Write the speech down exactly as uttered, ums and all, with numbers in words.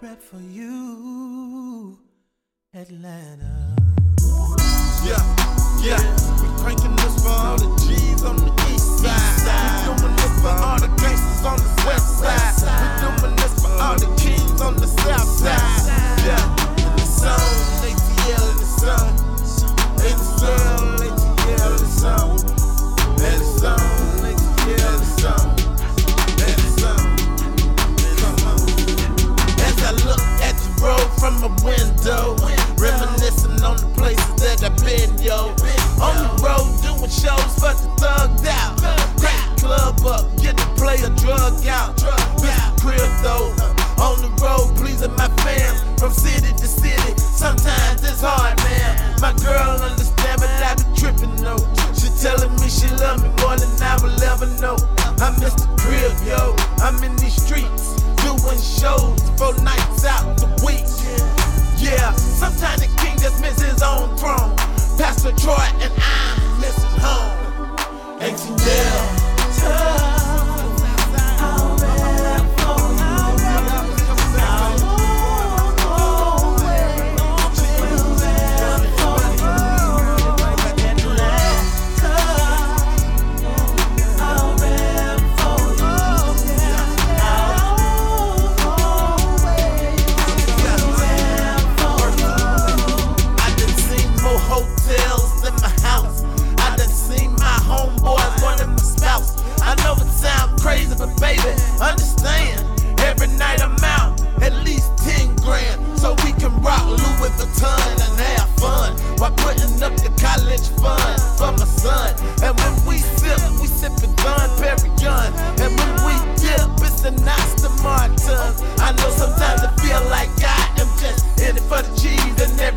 rep for you, Atlanta. Yeah, yeah, we cranking this for all the G's on the east side. We doing this for all the gangsters on the west side. We doing this for all the kings on the south side. Yeah, in the zone, A T L in the zone. In the zone, A T L in the zone. In the zone, A T L in the zone. In the zone, come on. As I look at the road from my window, reminiscing on the places that I've been, yo. On the road doing shows for the thugged out. Crack the club up, get the player drug out. Mister Crib though, on the road pleasing my fam. From city to city, sometimes it's hard, man. My girl understand, but I be tripping, though. She telling me she love me more than I will ever know. I'm Mister Crib, yo. I'm in these streets, doing shows for nights out the week. Yeah, sometimes the king just misses his own throne. Pastor Troy and I'm missing home. A T L. Crazy, but baby, understand. Every night I'm out, at least ten grand, so we can rock Louis Vuitton and have fun while putting up the college fund for my son. And when we sip, we sippin' Don Perignon. And when we dip, it's the Aston Martin. I know sometimes I feel like I am just in it for the cheese and everything.